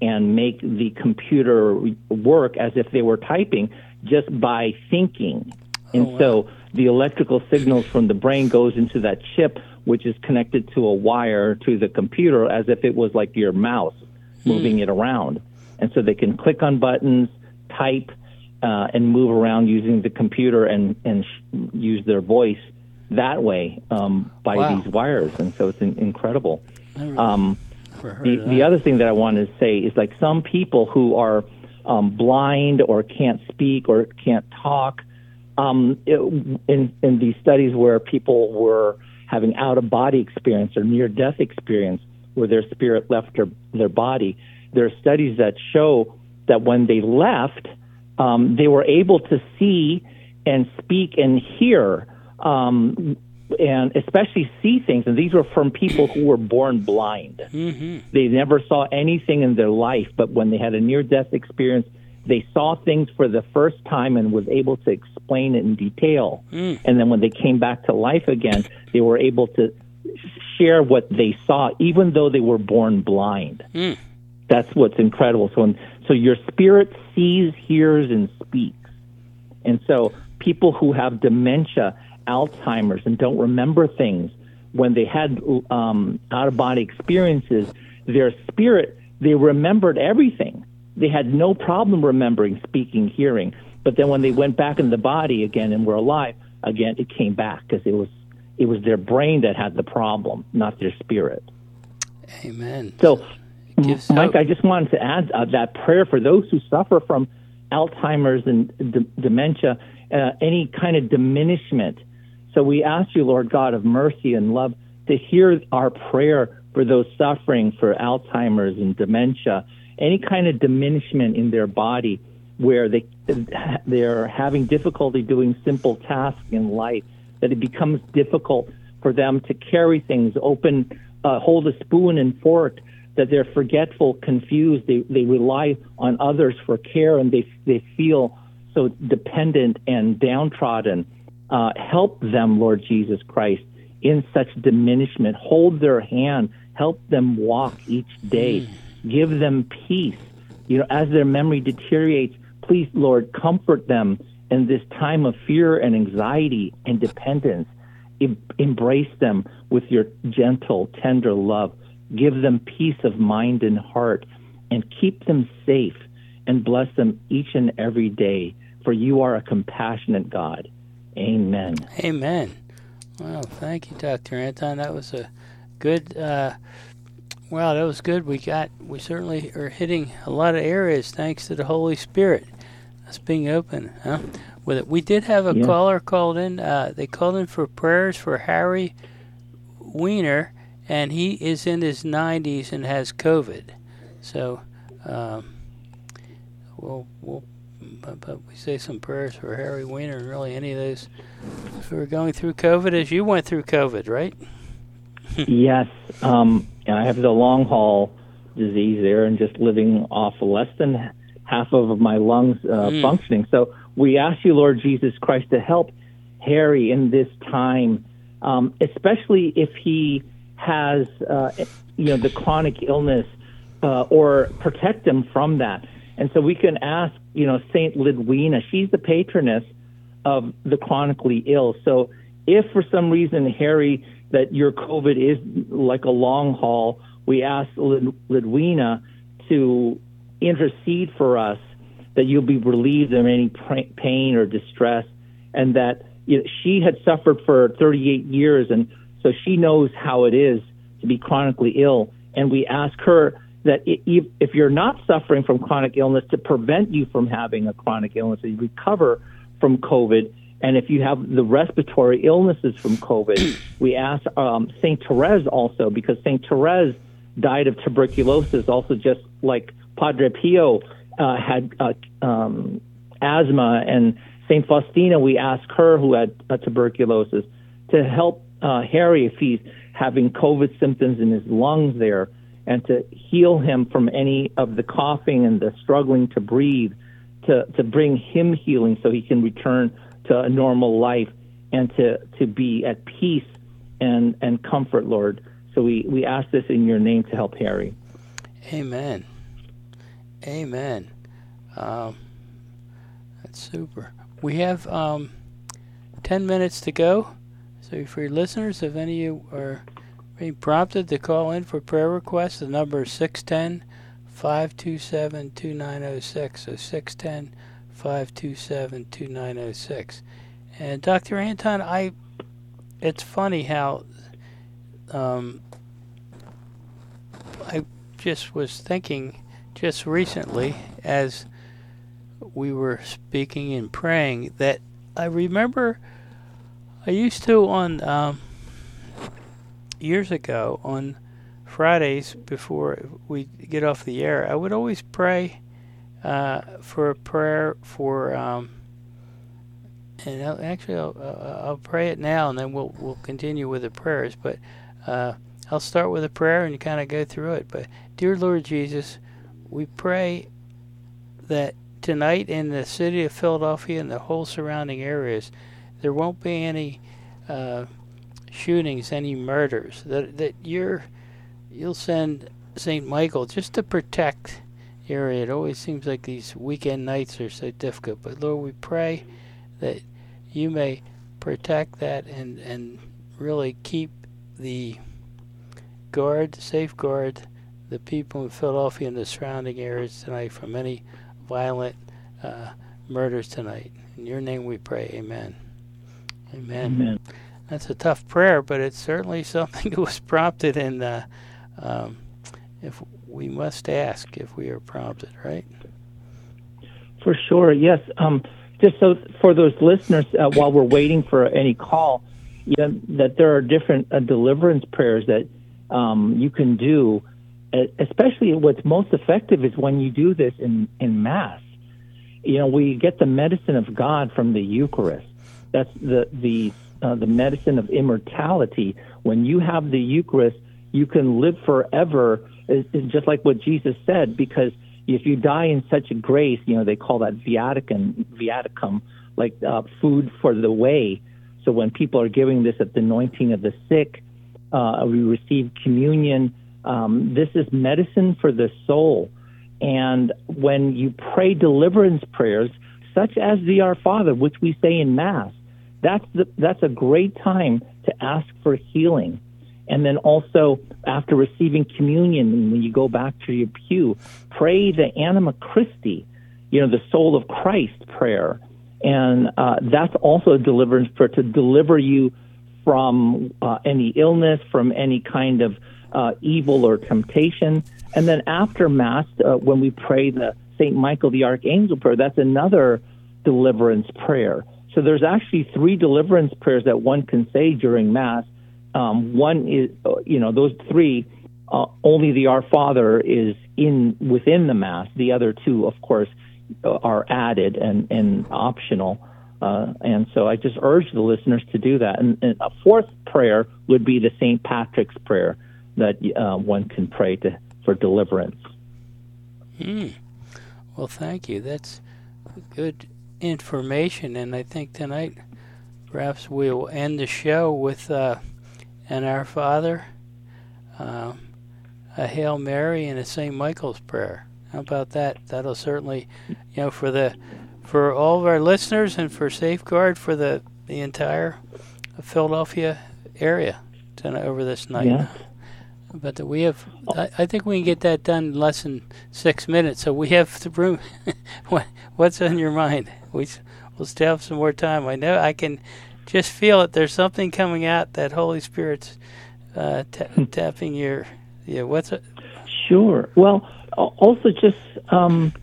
and make the computer work as if they were typing just by thinking. And oh, wow. so the electrical signals from the brain goes into that chip, which is connected to a wire to the computer as if it was like your mouse moving mm. it around. And so they can click on buttons, type, uh, and move around using the computer and, and sh- use their voice that way um, by wow. these wires. And so it's in- incredible. Really um, the, the other thing that I wanted to say is like some people who are um, blind or can't speak or can't talk, um, it, in, in these studies where people were having out-of-body experience or near-death experience where their spirit left their, their body, there are studies that show that when they left, um, they were able to see and speak and hear, um, and especially see things. And these were from people who were born blind. Mm-hmm. They never saw anything in their life, but when they had a near-death experience, they saw things for the first time and was able to explain it in detail. Mm. And then when they came back to life again, they were able to share what they saw, even though they were born blind. Mm. That's what's incredible. So, so your spirit sees, hears, and speaks. And so people who have dementia, Alzheimer's, and don't remember things, when they had um, out-of-body experiences, their spirit, they remembered everything. They had no problem remembering, speaking, hearing. But then when they went back in the body again and were alive, again, it came back because it was it was their brain that had the problem, not their spirit. Amen. So, Gives Mike, hope. I just wanted to add uh, that prayer for those who suffer from Alzheimer's and d- dementia, uh, any kind of diminishment. So we ask you, Lord God of mercy and love, to hear our prayer for those suffering for Alzheimer's and dementia, any kind of diminishment in their body where they, they're having difficulty doing simple tasks in life, that it becomes difficult for them to carry things, open, uh, hold a spoon and fork, that they're forgetful, confused, they, they rely on others for care, and they, they feel so dependent and downtrodden. Uh, help them, Lord Jesus Christ, in such diminishment. Hold their hand. Help them walk each day. Mm. Give them peace. You know, as their memory deteriorates, please, Lord, comfort them in this time of fear and anxiety and dependence. Em- embrace them with your gentle, tender love. Give them peace of mind and heart, and keep them safe, and bless them each and every day, for you are a compassionate God. Amen. Amen. Well, thank you, Doctor Anton. That was a good, uh, wow, that was good. We got, we certainly are hitting a lot of areas thanks to the Holy Spirit. That's being open, huh? With it. We did have a yeah. caller called in. Uh, they called in for prayers for Harry Weiner, and he is in his nineties and has COVID. So, um, we'll, we'll But, but we say some prayers for Harry Weiner and really any of those who are going through COVID, as you went through COVID, right? Yes. Um, I have the long haul disease there and just living off less than half of my lungs uh, mm. functioning. So we ask you, Lord Jesus Christ, to help Harry in this time, um, especially if he has, uh, you know, the chronic illness uh, or protect him from that. And so we can ask, you know, Saint Lidwina, she's the patroness of the chronically ill. So if for some reason, Harry, that your COVID is like a long haul, we ask Lid- Lidwina to intercede for us, that you'll be relieved of any pr- pain or distress, and that, you know, she had suffered for thirty-eight years, and so she knows how it is to be chronically ill. And we ask her that if you're not suffering from chronic illness, to prevent you from having a chronic illness, so you recover from COVID. And if you have the respiratory illnesses from COVID, we ask um, Saint Therese also, because Saint Therese died of tuberculosis, also just like Padre Pio uh, had uh, um, asthma. And Saint Faustina, we ask her, who had uh, tuberculosis, to help uh, Harry if he's having COVID symptoms in his lungs there, and to heal him from any of the coughing and the struggling to breathe, to, to bring him healing so he can return to a normal life and to, to be at peace and, and comfort, Lord. So we, we ask this in your name to help Harry. Amen. Amen. Um, that's super. We have um, ten minutes to go. So for your listeners, if any of you are being prompted to call in for prayer requests, the number is six one zero, five two seven, two nine zero six. So six one zero, five two seven, two nine zero six. And Doctor Anton, I, it's funny how um, I just was thinking just recently as we were speaking and praying that I remember I used to on um, years ago on Fridays before we get off the air, I would always pray uh, for a prayer for, um, and I'll, actually I'll, uh, I'll pray it now, and then we'll we'll continue with the prayers. But uh, I'll start with a prayer and kind of go through it. But dear Lord Jesus, we pray that tonight in the city of Philadelphia and the whole surrounding areas, there won't be any uh, shootings, any murders. That that you're you'll send Saint Michael just to protect the area. It always seems like these weekend nights are so difficult. But Lord, we pray that you may protect that and and really keep the guard, safeguard the people in Philadelphia and the surrounding areas tonight from any violent uh, murders tonight. In your name we pray. Amen. Amen. Amen. That's a tough prayer, but it's certainly something that was prompted, and uh, um, if we must ask if we are prompted, right? For sure, yes. Um, just so for those listeners, uh, while we're waiting for any call, you know, that there are different uh, deliverance prayers that um, you can do. Especially what's most effective is when you do this in, in Mass. You know, we get the medicine of God from the Eucharist. That's the the uh, the medicine of immortality. When you have the Eucharist, you can live forever. It's, it's just like what Jesus said, because if you die in such a grace, you know, they call that viaticum, viaticum, like uh, food for the way. So when people are giving this at the anointing of the sick, uh, we receive communion. Um, this is medicine for the soul. And when you pray deliverance prayers, such as the Our Father, which we say in Mass, that's the, that's a great time to ask for healing. And then also, after receiving communion, when you go back to your pew, pray the Anima Christi, you know, the soul of Christ prayer. And uh, that's also a deliverance prayer to deliver you from uh, any illness, from any kind of Uh, evil or temptation. And then after Mass, uh, when we pray the Saint Michael the Archangel prayer, that's another deliverance prayer. So there's actually three deliverance prayers that one can say during Mass. Um, one is, uh, you know, those three, uh, only the Our Father is in within the Mass. The other two, of course, uh, are added and, and optional. Uh, and so I just urge the listeners to do that. And, and a fourth prayer would be the Saint Patrick's prayer that uh, one can pray to for deliverance. Hmm. Well, thank you. That's good information, and I think tonight perhaps we'll end the show with uh, an Our Father, uh, a Hail Mary, and a Saint Michael's prayer. How about that? That'll certainly, you know, for the for all of our listeners and for safeguard for the the entire Philadelphia area tonight, over this night. Yeah. But we have, I, I think we can get that done in less than six minutes. So we have the room. what, what's on your mind? We, we'll still have some more time. I know I can just feel it. There's something coming out that Holy Spirit's uh, t- tapping your, yeah, what's it? Sure. Well, also just, um,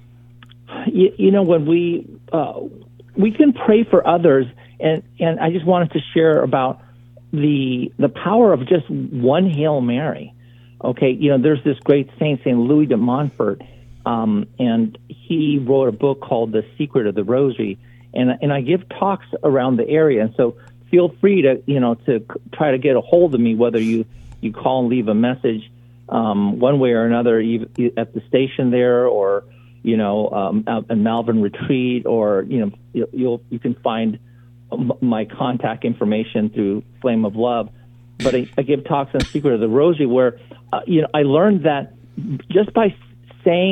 you, you know, when we, uh, we can pray for others. And, and I just wanted to share about the the power of just one Hail Mary. Okay, you know, there's this great saint, Saint Louis de Montfort, um, and he wrote a book called The Secret of the Rosary, and and I give talks around the area, and so feel free to, you know, to try to get a hold of me, whether you, you call and leave a message um, one way or another at the station there, or, you know, um, out in Malvern Retreat, or, you know, you'll you can find my contact information through Flame of Love. But I, I give talks on Secret of the Rosary where, uh, you know, I learned that just by saying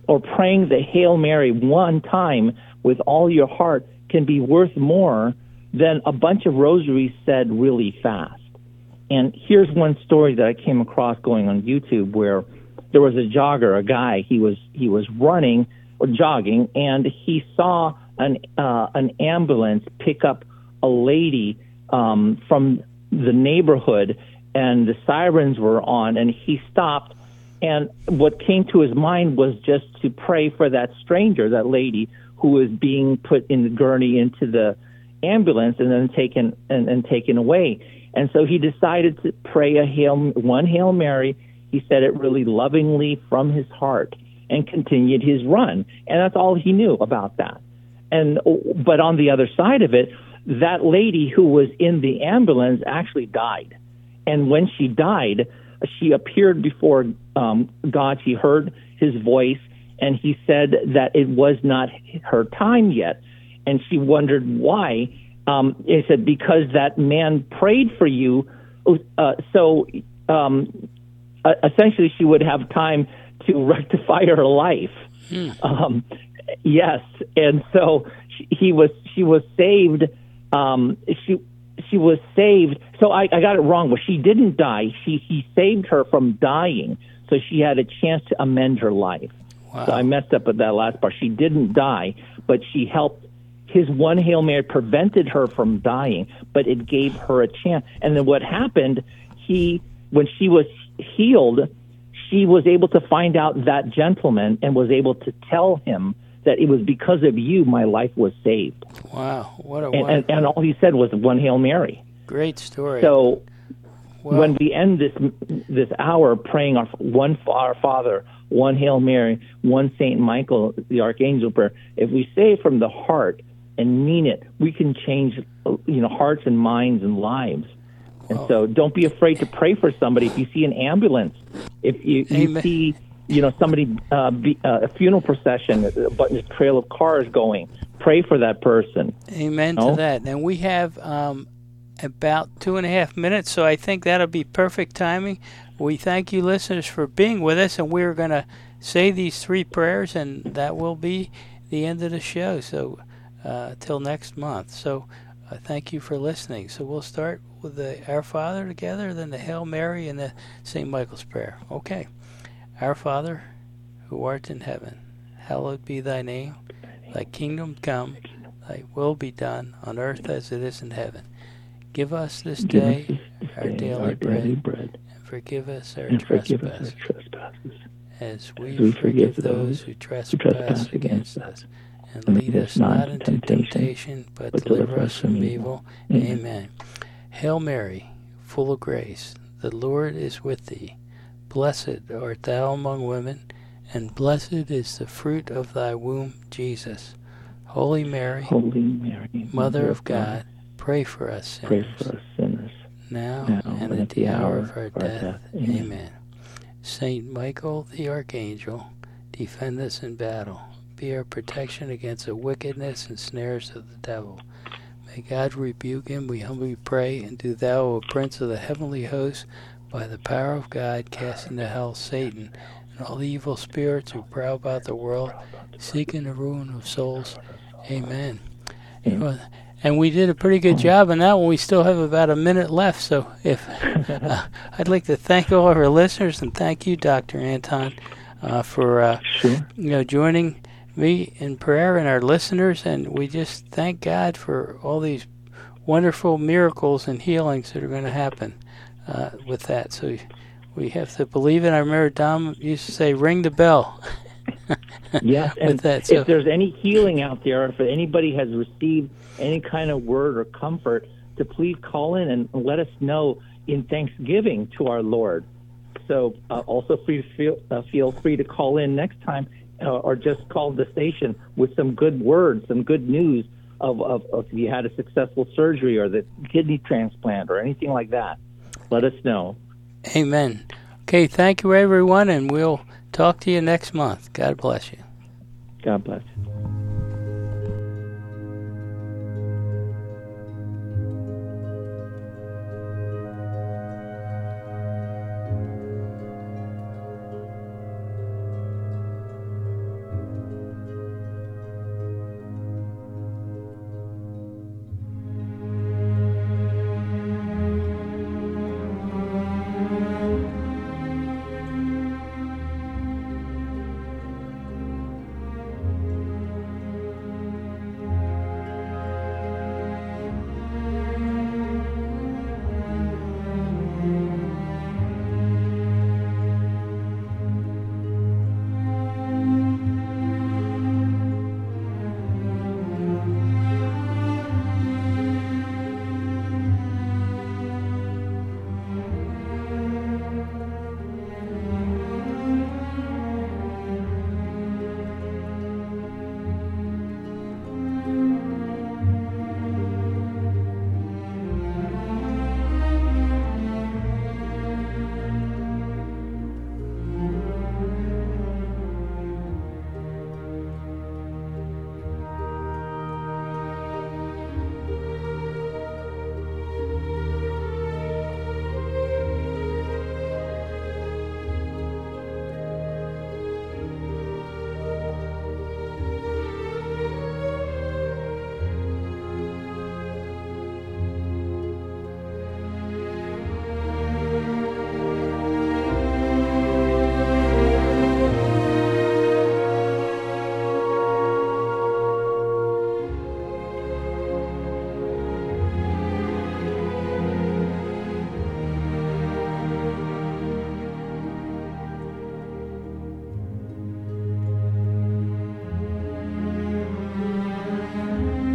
or praying the Hail Mary one time with all your heart can be worth more than a bunch of rosaries said really fast. And here's one story that I came across going on YouTube where there was a jogger, a guy, he was he was running or jogging, and he saw an uh, an ambulance pick up a lady um, from the neighborhood, and the sirens were on, and he stopped. And what came to his mind was just to pray for that stranger, that lady who was being put in the gurney into the ambulance and then taken and, and taken away. And so he decided to pray a Hail, one Hail Mary. He said it really lovingly from his heart and continued his run. And that's all he knew about that. And but on the other side of it, that lady who was in the ambulance actually died. And when she died, she appeared before um, God. She heard his voice, and he said that it was not her time yet. And she wondered why. Um, he said, because that man prayed for you. Uh, so um, uh, essentially she would have time to rectify her life. Hmm. Um, yes. And so she, he was, she was saved. Um, she, she was saved. So I, I got it wrong, but she didn't die. She, he saved her from dying. So she had a chance to amend her life. Wow. So I messed up at that last part. She didn't die, but she helped. His one Hail Mary prevented her from dying, but it gave her a chance. And then what happened, he, when she was healed, she was able to find out that gentleman and was able to tell him that it was because of you my life was saved. Wow, what a and, and, and all he said was one Hail Mary. Great story. So well, when we end this this hour praying our one Our Father, one Hail Mary, one Saint Michael, the Archangel prayer, if we say it from the heart and mean it, we can change, you know, hearts and minds and lives. And well, so don't be afraid to pray for somebody. If you see an ambulance, if you, you see, you know, somebody, uh, be, uh, a funeral procession, but a trail of cars going, pray for that person. Amen you know? to that. And we have um, about two and a half minutes, so I think that'll be perfect timing. We thank you, listeners, for being with us, and we're going to say these three prayers, and that will be the end of the show. So uh, till next month. So uh, thank you for listening. So we'll start with the Our Father together, then the Hail Mary, and the Saint Michael's prayer. Okay. Our Father, who art in heaven, hallowed be thy name. Thy kingdom come, thy will be done on earth as it is in heaven. Give us this day our daily bread, and forgive us our trespasses, as we forgive those who trespass against us. And lead us not into temptation, but deliver us from evil. Amen. Hail Mary, full of grace, the Lord is with thee. Blessed art thou among women, and blessed is the fruit of thy womb, Jesus. Holy Mary, Holy Mary, Mother of God, pray for us sinners, pray for us sinners now, now and at the hour of our death. death. Amen. Amen. Saint Michael the Archangel, defend us in battle. Be our protection against the wickedness and snares of the devil. May God rebuke him, we humbly pray, and do thou, O Prince of the heavenly host, by the power of God, cast into hell Satan and all the evil spirits who prowl about the world, seeking the ruin of souls. Amen. Amen. And we did a pretty good job on that one. We still have about a minute left, so if uh, I'd like to thank all of our listeners, and thank you, Doctor Anton, uh, for uh, sure. you know joining me in prayer and our listeners, and we just thank God for all these wonderful miracles and healings that are going to happen uh, with that. So we have to believe it. I remember Dom used to say, ring the bell. Yes, and that, so. If there's any healing out there, if anybody has received any kind of word or comfort, to please call in and let us know in thanksgiving to our Lord. So uh, also free, feel, uh, feel free to call in next time, uh, or just call the station with some good words, some good news of, of, of if you had a successful surgery or the kidney transplant or anything like that. Let us know. Amen. Okay, thank you, everyone, and we'll talk to you next month. God bless you. God bless you.